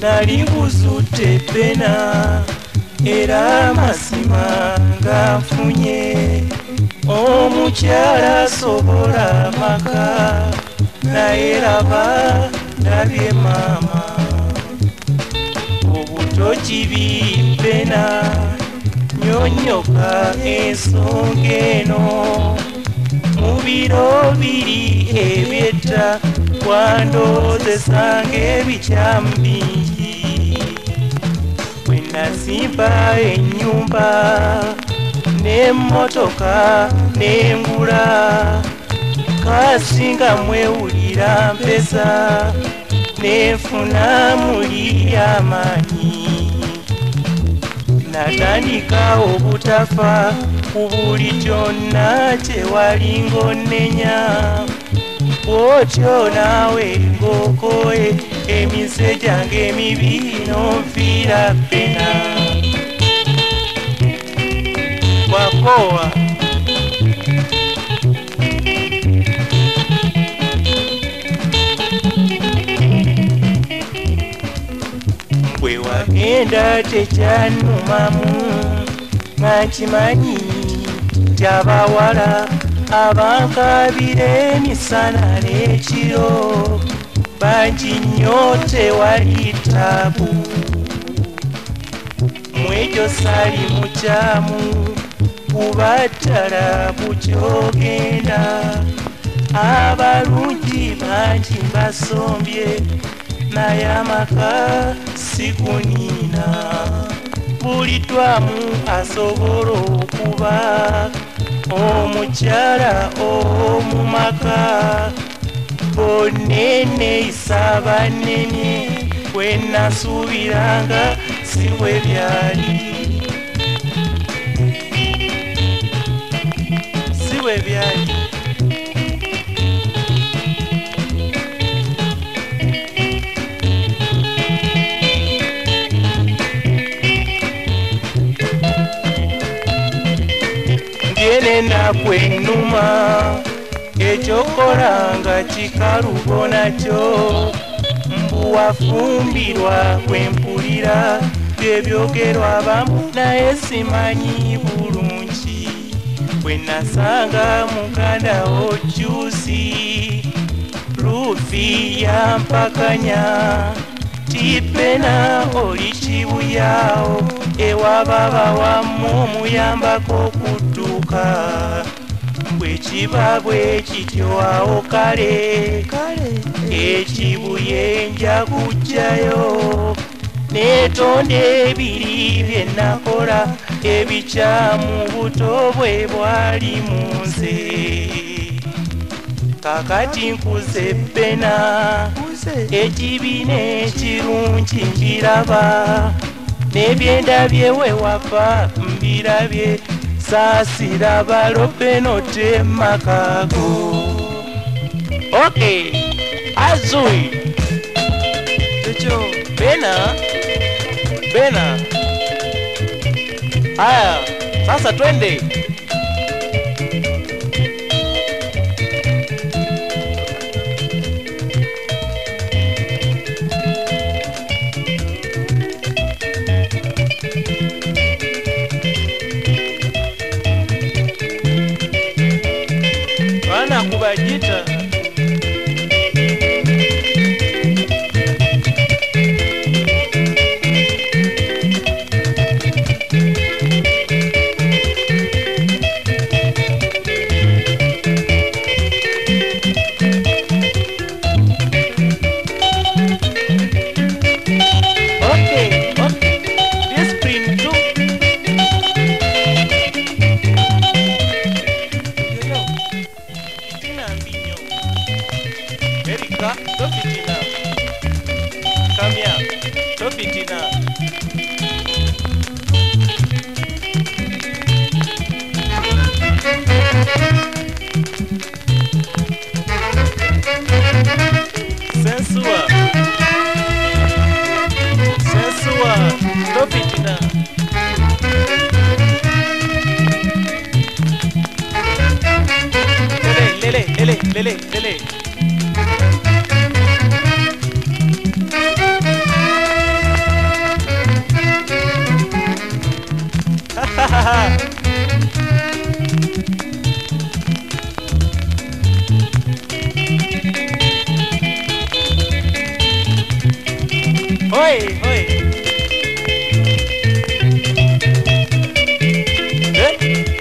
nali nkuzudde pena era mazima nga nfunye omukyala asobola maka naye raba ndabye maama obuto kibi pena nyonyoka ensonga eno mu biro biri ebyetta wandoozesanga ebikyamu bingi bwe nazimba ennyumba n'emmotoka n'engula kasinga mwewulira mpeza n'enfuna muli amaanyi natandika obutafa ku buli kyonna kyewalinga onnenya bw'otyo naawe ng'okoye emise gyange emibi n'onfiira pena wakoowa bwe wagenda tekyanumamu nga nkimanyi nti abawala abankabira emisana n'ekiro bangi nnyo tewali ttaabu mwekyo sali mukyamu kuba ddala bukyogenda abalungi bangi basombye naye amaka sikuniina buli twamu asobola okuba omukyala omu maka bonnene isabanenye bwe nasuubiranga si bwe byali si bwe byali nena kwenuma ekyokola nga kikalubo nakyo mbuwafumbirwa kwempulira byebyogerwa abamu naye simanyi bulungi bwe nasanga muganda wo Juicy Rufi yampakanya tipena oli kibuyawo ewababa wamu muyambako okudduka bwe kiba bwe kityo awo kale ekibuye nja kujjayo neetonda ebiri bye nakola ebikyamu buto bwe bwali mu nze kakati nkuze pena ekibiina ekirungi nkiraba n'ebyendabye we wava mbirabye saasira balope notemakago okay azui ekyo bena haya sasa twende kubajita Topitina. Come here. Topitina. Sensua. Topitina. Lele. Hoi, hoi. Eh?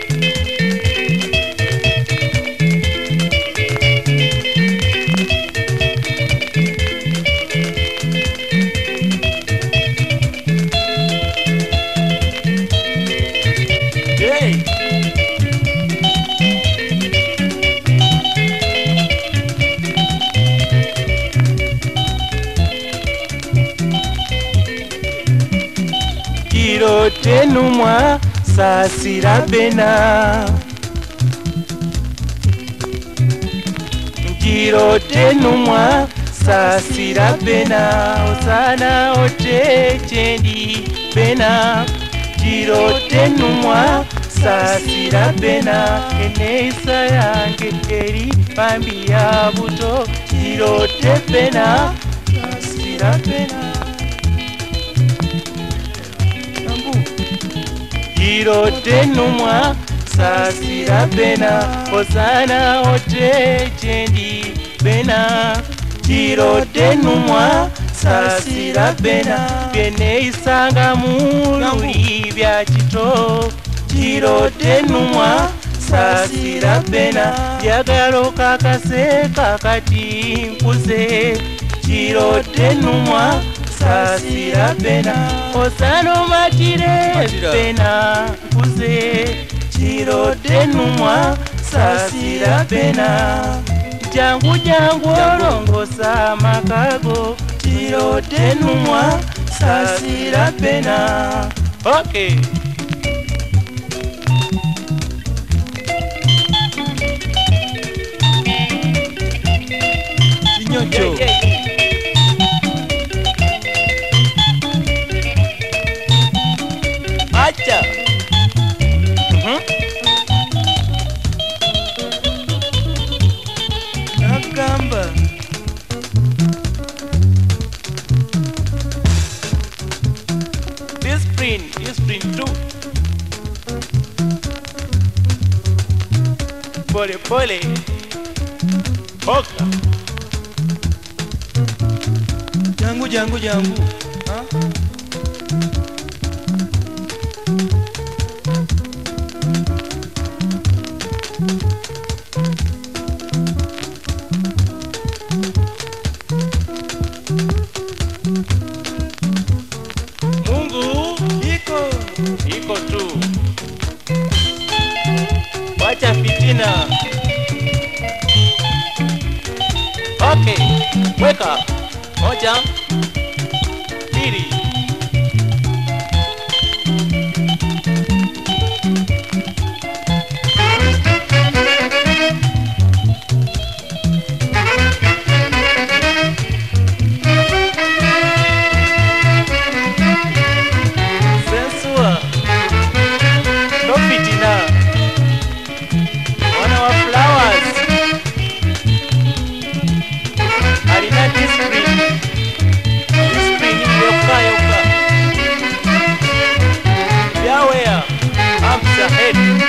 Hey. Kirote numwa sasira bena. Kirote numwa sasira bena. Osana ote chendi bena. Kirote numwa sasira bena. Eneisa yange eri pambi ya buto. Kirote bena sasira bena. Kirote numwa sasira bena. Osana ote chendi bena. Kirote numwa sasira bena. Biene isanga muluri bya chito. Kirote numwa sasira bena. Yagalo kakase kakati mpuze. Kirote numwa sasira bena. Osano matire bena mpuze. Kirote numwa sasira bena. Jangu jangu olongosa makago. Kirote numwa sasira bena. Okay. Nyonjo. Acha. Nakamba. This print too. Pole pole. Oka. Jangu. Huh? Mungu iko tu. Wacha fitina. Okay, wake up. Moja, mbili. Sensua. No fitina. One of our flowers. Alina discipline. Yoka. Yahweh. Arms ahead.